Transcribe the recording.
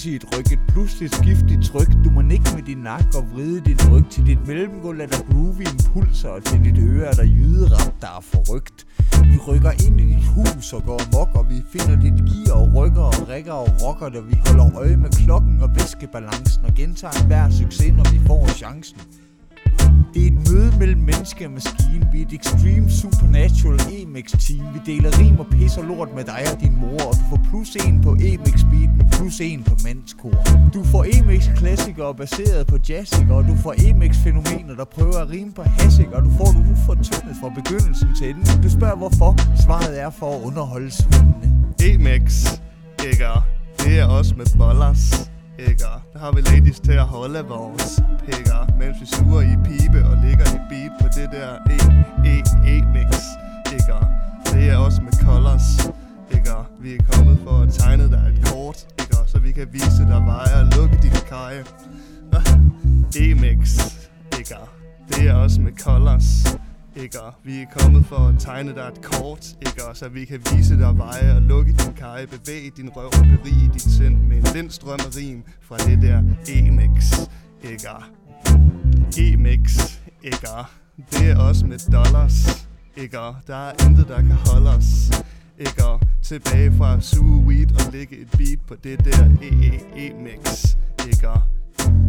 pudsigt ryk, et pludseligt skiftigt tryk. Du må nikke med din nakke og vride din ryg. Til dit mellemgulv er der groovy impulser, og til dit øre er der jyderap, der er forrygt. Vi rykker ind i dit hus og går amok, og vi finder dit gear og rykker og rækker og rocker det. Vi holder øje med klokken og væskebalancen og gentager hver succes, når vi får chancen. Det er et møde mellem menneske og maskine. Vi er et extreme supernatural EMX team. Vi deler rim og pis og lort med dig og din mor, og du får +1 på EMX beat med +1 på mandskor. Du får EMX klassikere baseret på jazzikere, og du får EMX fænomener, der prøver at rime på hassik, og du får det ufortyndet fra begyndelsen til enden. Du spørger hvorfor? Svaret er for at underholde svindene. EMX, ikke? Det er os med bollers. Ikke? Der har vi ladies til at holde vores pikker, mens vi suger i pibe og ligger i beat på det der E-mix. Ikke? Det er også med colors. Ikke? Vi er kommet for at tegne dig et kort, ikke? Så vi kan vise dig veje og lukke din kaj. E-mix. Ikke? Det er også med colors. Ikke? Vi er kommet for at tegne dig et kort, ikke? Så vi kan vise dig veje og lukke din kaj, bevæge din røv og berige dit sind med en lind strøm af rim fra det der EMX, ikke? EMX, ikke? Det er også med dollars, ikke? Der er intet, der kan holde os, ikke? Tilbage fra at suge weed og lægge et beat på det der EMX, ikke?